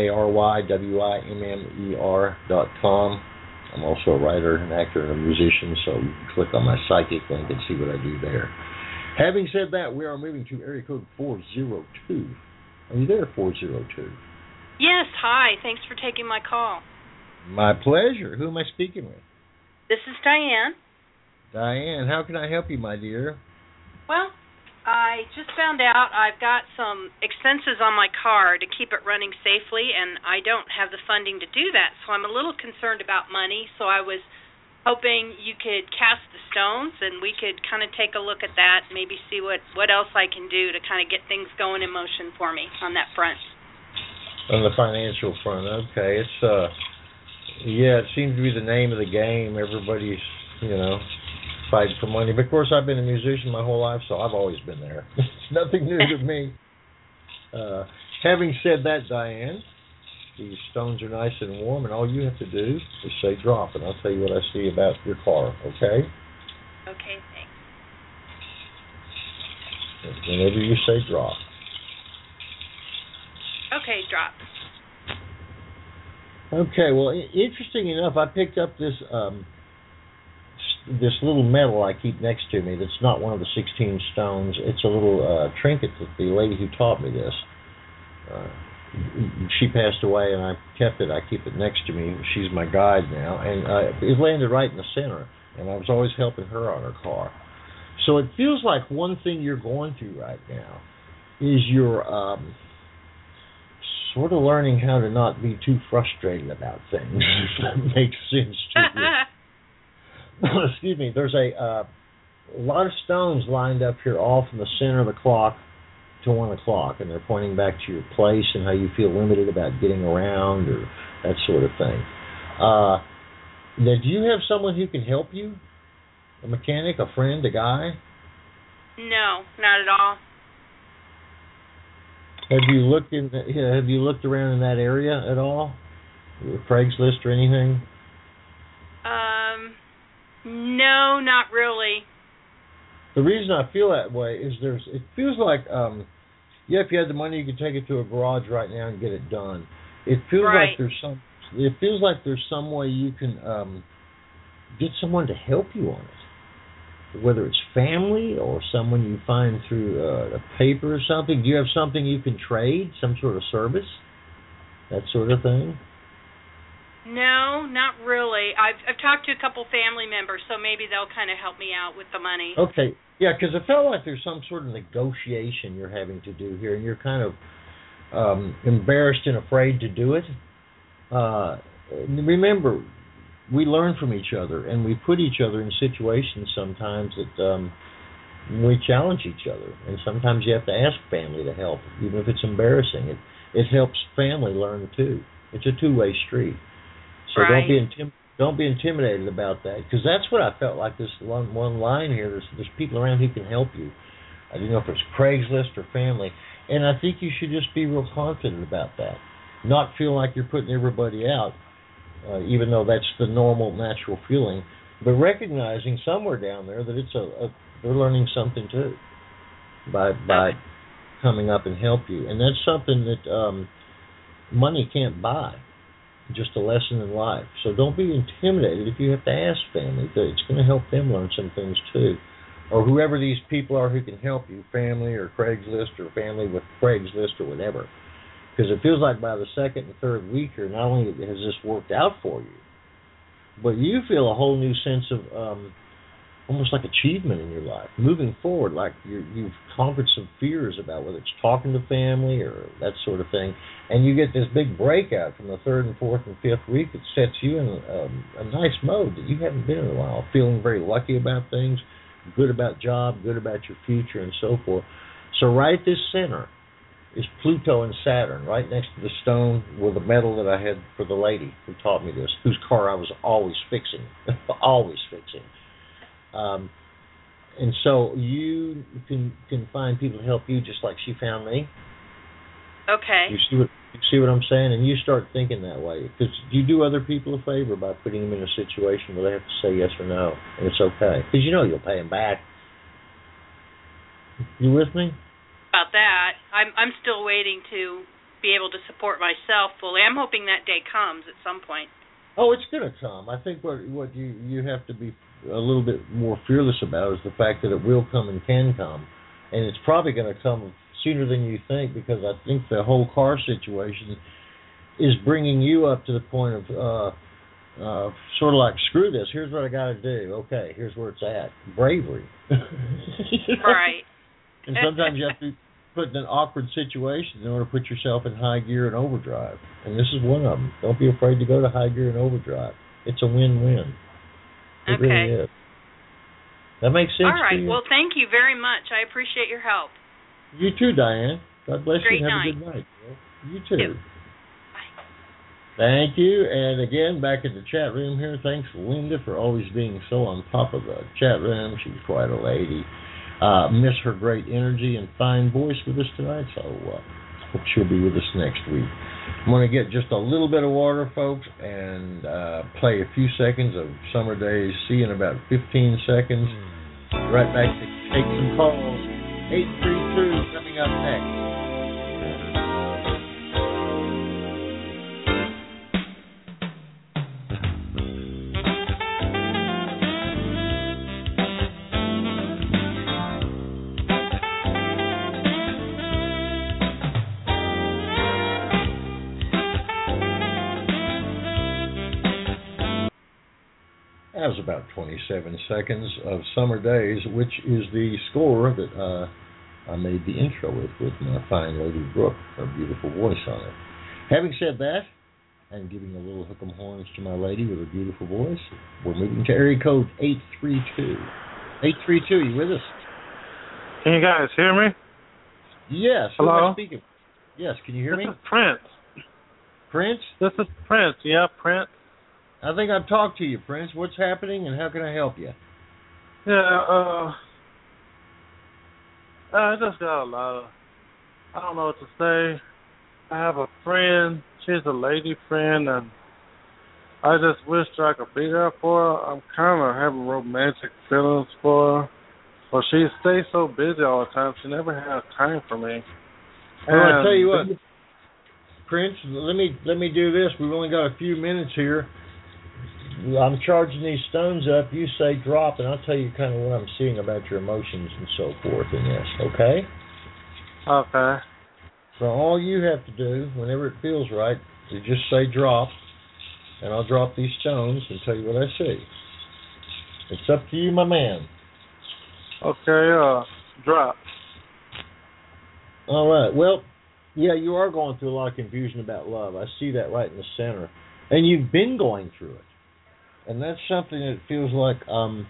GaryWimmer.com. I'm also a writer, an actor, and a musician, so you can click on my psychic link and see what I do there. Having said that, we are moving to area code 402. Are you there, 402? Yes, hi. Thanks for taking my call. My pleasure. Who am I speaking with? This is Diane. Diane, how can I help you, my dear? Well, I just found out I've got some expenses on my car to keep it running safely, and I don't have the funding to do that, so I'm a little concerned about money, so I was hoping you could cast the stones and we could kind of take a look at that, maybe see what else I can do to kind of get things going in motion for me on that front. On the financial front, okay. It's it seems to be the name of the game. Everybody's, fighting for money. But of course, I've been a musician my whole life, so I've always been there. It's nothing new to me. Having said that, Diane, these stones are nice and warm, and all you have to do is say drop, and I'll tell you what I see about your car, okay? Okay, thanks. Whenever you say drop. Okay, drop. Okay, well, interesting enough, I picked up this this little medal I keep next to me that's not one of the 16 stones. It's a little trinket that the lady who taught me this. She passed away, and I kept it. I keep it next to me. She's my guide now, and it landed right in the center, and I was always helping her on her car. So it feels like one thing you're going through right now is you're sort of learning how to not be too frustrated about things, if that makes sense to you. Excuse me. There's a lot of stones lined up here all from the center of the clock to 1 o'clock, and they're pointing back to your place and how you feel limited about getting around or that sort of thing. Now, do you have someone who can help you? A mechanic, a friend, a guy? No, not at all. Have you looked around in that area at all? Craigslist or anything? No, not really. The reason I feel that way is it feels like if you had the money, you could take it to a garage right now and get it done. It feels like there's some way you can get someone to help you on it, whether it's family or someone you find through a paper or something. Do you have something you can trade, some sort of service, that sort of thing? No, not really. I've talked to a couple family members, so maybe they'll kind of help me out with the money. Okay, yeah, because it felt like there's some sort of negotiation you're having to do here, and you're kind of embarrassed and afraid to do it. Remember, we learn from each other, and we put each other in situations sometimes that we challenge each other, and sometimes you have to ask family to help, even if it's embarrassing. It helps family learn too. It's a two-way street. So don't be intimidated about that, because that's what I felt like. This one line here. There's people around who can help you. I don't know if it's Craigslist or family, and I think you should just be real confident about that. Not feel like you're putting everybody out, even though that's the normal, natural feeling. but recognizing somewhere down there that it's they're learning something too by coming up and help you, and that's something that money can't buy. Just a lesson in life. So don't be intimidated if you have to ask family. It's going to help them learn some things too, or whoever these people are who can help you, family or Craigslist or family with Craigslist or whatever. Because it feels like by the second and third week here, not only has this worked out for you, but you feel a whole new sense of almost like achievement in your life, moving forward, like you've conquered some fears about whether it's talking to family or that sort of thing, and you get this big breakout from the third and fourth and fifth week that sets you in a nice mode that you haven't been in a while, feeling very lucky about things, good about job, good about your future, and so forth. So right this center is Pluto and Saturn, right next to the stone with the medal that I had for the lady who taught me this, whose car I was always fixing, always fixing. And so you can find people to help you just like she found me. Okay. You see what I'm saying? And you start thinking that way. Because you do other people a favor by putting them in a situation where they have to say yes or no. And it's okay. Because you know you'll pay them back. You with me? About that, I'm still waiting to be able to support myself fully. I'm hoping that day comes at some point. Oh, it's going to come. I think what you have to be a little bit more fearless about is the fact that it will come and can come, and it's probably going to come sooner than you think, because I think the whole car situation is bringing you up to the point of sort of like, screw this, here's what I got to do. Okay, here's where it's at. Bravery. Right. And sometimes you have to put in an awkward situation in order to put yourself in high gear and overdrive, and this is one of them. Don't be afraid to go to high gear and overdrive. It's a win-win. It okay. Really is. That makes sense. All right. to you? Well, thank you very much. I appreciate your help. You too, Diane. God bless Great you and have night. a good night. You too. Bye. Thank you. And again, back in the chat room here, thanks, Linda, for always being so on top of the chat room. She's quite a lady. Miss her great energy and fine voice with us tonight, so hope she'll be with us next week. I'm going to get just a little bit of water, folks, and play a few seconds of Summer Days. See you in about 15 seconds. Right back to take some calls. 832 coming up next. That was about 27 seconds of Summer Days, which is the score that I made the intro with my fine lady Brooke, her beautiful voice on it. Having said that, and giving a little hook'em horns to my lady with her beautiful voice, we're moving to area code 832. 832, you with us? Can you guys hear me? Yes. Hello? Who am I speaking? Yes, can you hear me? This is Prince. Prince? This is Prince. Yeah, Prince. I think I've talked to you, Prince. What's happening and how can I help you? Yeah, I just got a lot of, I don't know what to say. I have a friend. She's a lady friend, and I just wish I could be there for her. I'm kind of having romantic feelings for her. But she stays so busy all the time, she never has time for me. Well, I tell you what, Prince, let me do this. We've only got a few minutes here. I'm charging these stones up. You say drop, and I'll tell you kind of what I'm seeing about your emotions and so forth in this, okay? Okay. So all you have to do, whenever it feels right, is just say drop, and I'll drop these stones and tell you what I see. It's up to you, my man. Okay, drop. All right. Well, yeah, you are going through a lot of confusion about love. I see that right in the center. And you've been going through it. And that's something that feels like, in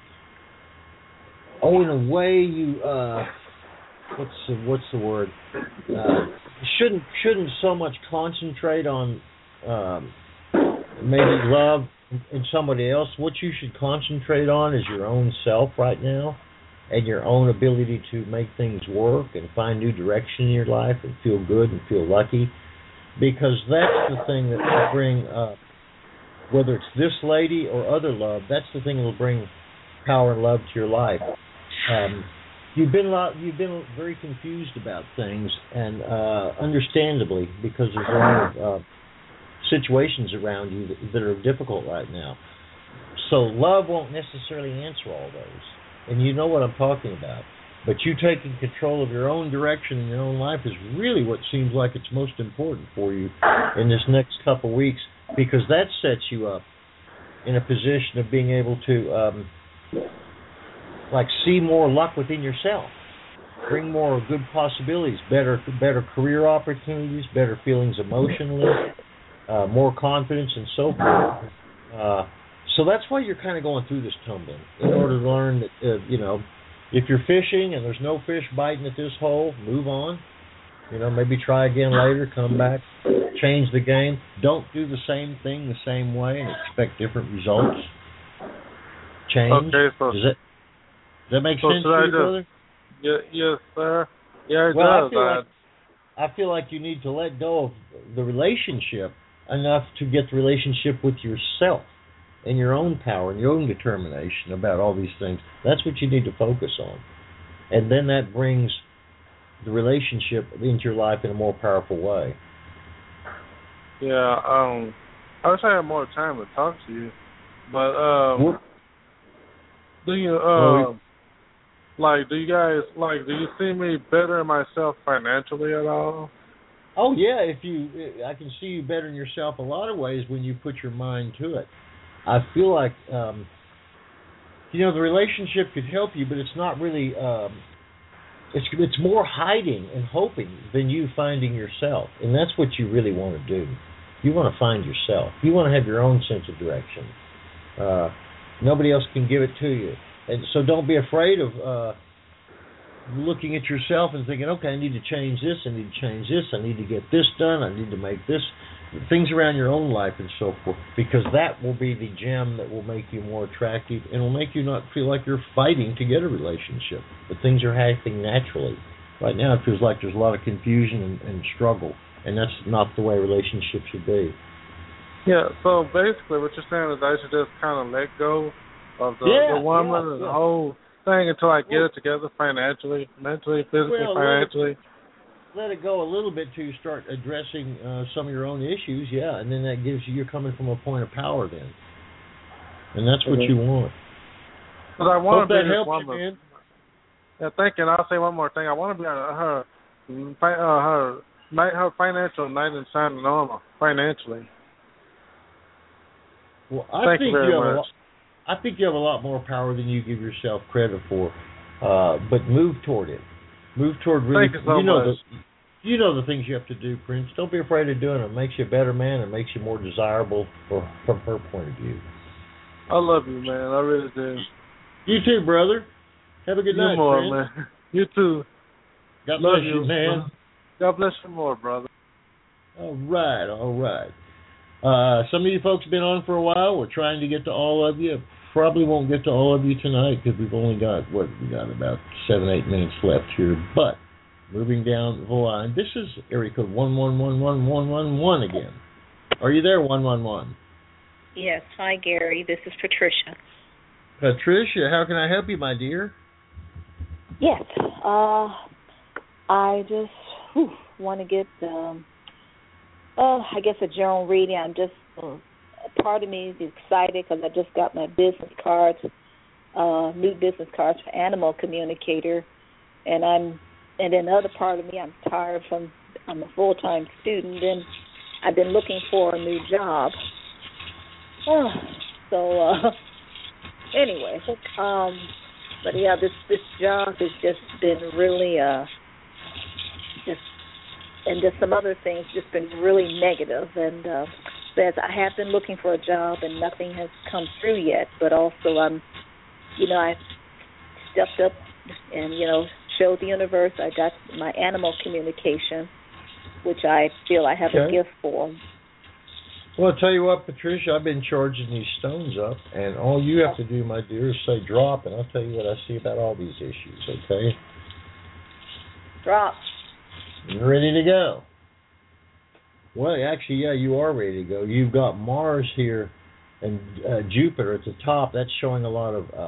a way you, what's the word? Shouldn't so much concentrate on maybe love in somebody else. What you should concentrate on is your own self right now, and your own ability to make things work and find new direction in your life and feel good and feel lucky, because that's the thing that will bring whether it's this lady or other love, that's the thing that will bring power and love to your life. You've been very confused about things, and understandably, because there's a lot of situations around you that are difficult right now. So love won't necessarily answer all those, and you know what I'm talking about. But you taking control of your own direction in your own life is really what seems like it's most important for you in this next couple of weeks, because that sets you up in a position of being able to see more luck within yourself, bring more good possibilities, better career opportunities, better feelings emotionally, more confidence, and so forth. So that's why you're kind of going through this tumbling, in order to learn that, if you're fishing and there's no fish biting at this hole, move on. Maybe try again later, come back, change the game. Don't do the same thing the same way and expect different results. Change. Okay, so Does that make sense to you, brother? Yes, sir. Yeah, it does. I feel like you need to let go of the relationship enough to get the relationship with yourself and your own power and your own determination about all these things. That's what you need to focus on. And then that brings the relationship into your life in a more powerful way. Yeah, I wish I had more time to talk to you. But do you do you see me bettering myself financially at all? Oh yeah, I can see you bettering yourself a lot of ways when you put your mind to it. I feel like the relationship could help you, but it's not really. It's more hiding and hoping than you finding yourself, and that's what you really want to do. You want to find yourself. You want to have your own sense of direction. Nobody else can give it to you, and so don't be afraid of looking at yourself and thinking, okay, I need to change this. I need to change this. I need to get this done. I need to make this. Things around your own life and so forth, because that will be the gem that will make you more attractive and will make you not feel like you're fighting to get a relationship, but things are happening naturally. Right now it feels like there's a lot of confusion and struggle, and that's not the way relationships should be. Yeah, so basically what you're saying is I should just kind of let go of the woman and the whole thing until I get it together financially, mentally, physically, financially. Let it go a little bit till you start addressing some of your own issues, and then that gives you're coming from a point of power then. And that's what you want. But I want Hope to be that helps woman. you, man. Yeah, thank you. And I'll say one more thing. I want to be her financial knight in shining armor, financially. Well, I think you have a lot more power than you give yourself credit for. But move toward it. Move toward really. Thank you so much. You know the things you have to do, Prince. Don't be afraid of doing it. It makes you a better man and makes you more desirable from her point of view. I love you, man. I really do. You too, brother. Have a good night, more, Prince. Man. You too. God bless you, man. God bless you more, brother. All right. Some of you folks have been on for a while. We're trying to get to all of you. Probably won't get to all of you tonight because we've only got about 7-8 minutes left here. But moving down the line, this is area code 1111111 again. Are you there, 111? Yes. Hi, Gary. This is Patricia. Patricia, how can I help you, my dear? Yes. I just want to get, I guess, a general reading. I'm just. Part of me is excited because I just got my business cards, new business cards for Animal Communicator, and then the other part of me, I'm tired from. I'm a full-time student, and I've been looking for a new job. Anyway, but yeah, this job has just been really and just some other things just been really negative, and says I have been looking for a job and nothing has come through yet, but also I stepped up and showed the universe I got my animal communication, which I feel I have a gift for. Well, I'll tell you what, Patricia, I've been charging these stones up, and all you have to do, my dear, is say drop, and I'll tell you what I see about all these issues, okay? Drop. You're ready to go. Well, actually, yeah, you are ready to go. You've got Mars here And Jupiter at the top, that's showing a lot of,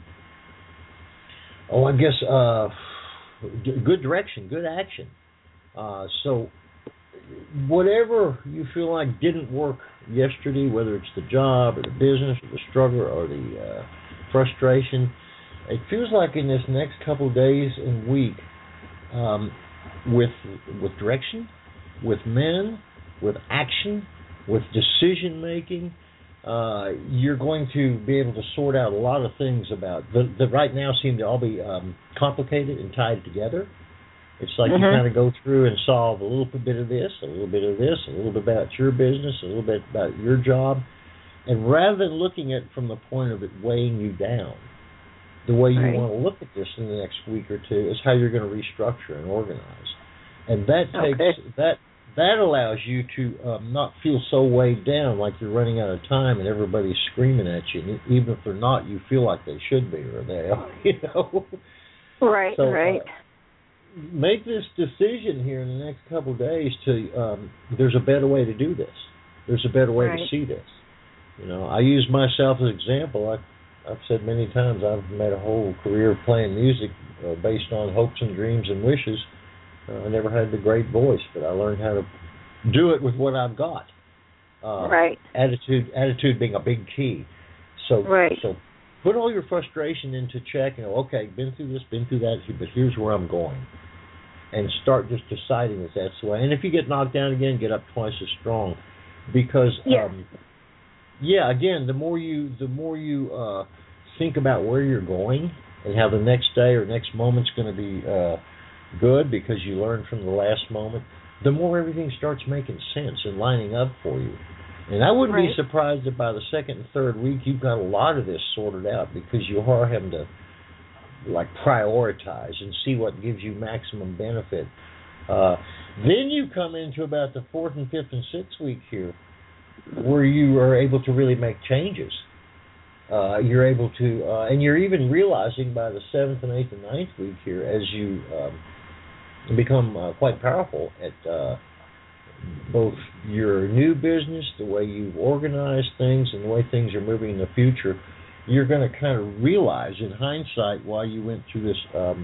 good direction, good action. So whatever you feel like didn't work yesterday, whether it's the job or the business or the struggle or the frustration, it feels like in this next couple of days and week, with direction, with men, with action, with decision making, you're going to be able to sort out a lot of things about that right now seem to all be complicated and tied together. It's like you kind of go through and solve a little bit of this, a little bit of this, a little bit about your business, a little bit about your job. And rather than looking at it from the point of it weighing you down, the way you want to look at this in the next week or two is how you're going to restructure and organize. And that takes that allows you to not feel so weighed down like you're running out of time and everybody's screaming at you. And even if they're not, you feel like they should be or they are, Right, so, right. Make this decision here in the next couple of days to there's a better way to do this. There's a better way to see this. I use myself as an example. I've said many times I've made a whole career of playing music based on hopes and dreams and wishes. I never had the great voice, but I learned how to do it with what I've got. Attitude being a big key. So put all your frustration into check. Okay, been through this, been through that, but here's where I'm going. And start just deciding that that's the way. And if you get knocked down again, get up twice as strong. Because, again, the more you think about where you're going and how the next day or next moment's going to be good because you learned from the last moment, the more everything starts making sense and lining up for you. And I wouldn't be surprised if by the second and third week you've got a lot of this sorted out because you are having to prioritize and see what gives you maximum benefit. Then you come into about the fourth and fifth and sixth week here where you are able to really make changes. You're able to, and you're even realizing by the seventh and eighth and ninth week here as you become quite powerful at both your new business, the way you've organized things, and the way things are moving in the future, you're going to kind of realize in hindsight why you went through this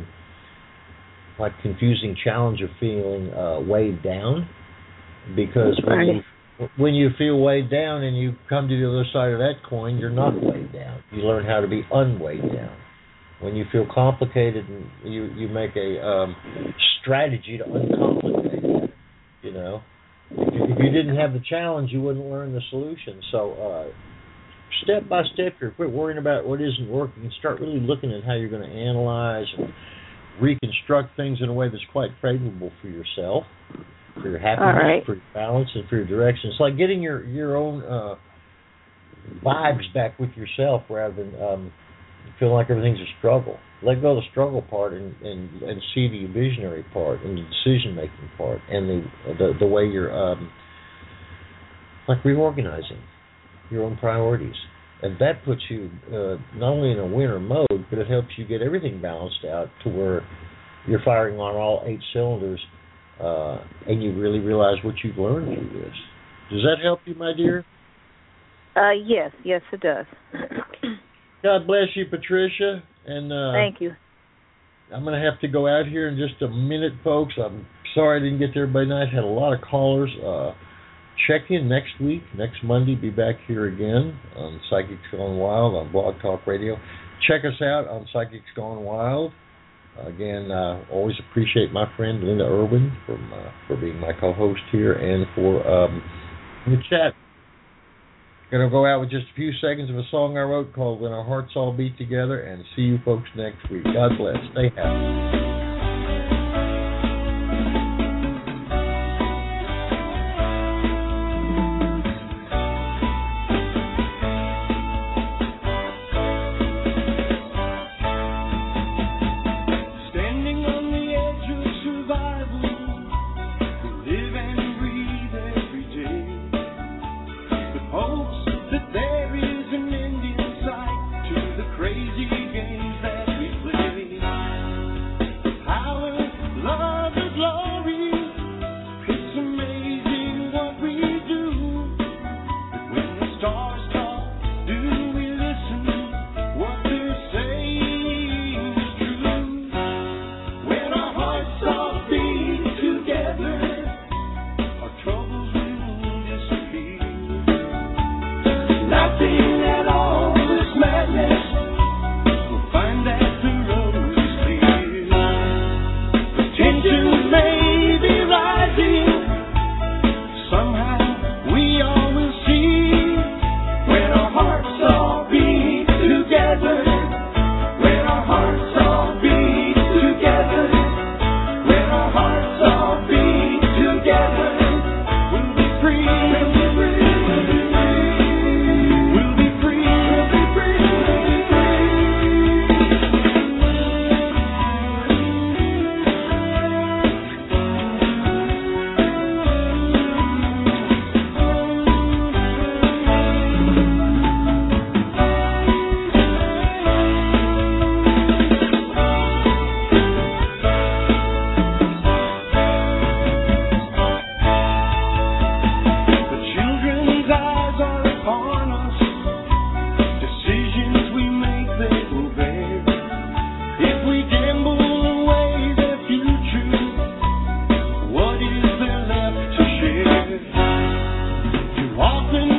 confusing challenge of feeling weighed down. Because when you feel weighed down and you come to the other side of that coin, you're not weighed down. You learn how to be unweighed down. When you feel complicated, you make a strategy to uncomplicate it. If you didn't have the challenge, you wouldn't learn the solution. So step by step, you quit worrying about what isn't working and start really looking at how you're going to analyze and reconstruct things in a way that's quite favorable for yourself, for your happiness, for your balance, and for your direction. It's like getting your own vibes back with yourself rather than feeling like everything's a struggle. Let go of the struggle part and see the visionary part and the decision-making part and the way you're reorganizing your own priorities. And that puts you not only in a winner mode, but it helps you get everything balanced out to where you're firing on all 8 cylinders and you really realize what you've learned through this. Does that help you, my dear? Yes, it does. God bless you, Patricia. And thank you. I'm going to have to go out here in just a minute, folks. I'm sorry I didn't get to everybody tonight. Had a lot of callers. Check in next week, next Monday. Be back here again on Psychics Gone Wild on Blog Talk Radio. Check us out on Psychics Gone Wild. Again, always appreciate my friend Linda Irwin for being my co-host here and for the chat. Going to go out with just a few seconds of a song I wrote called When Our Hearts All Beat Together, and see you folks next week. God bless. Stay happy. walking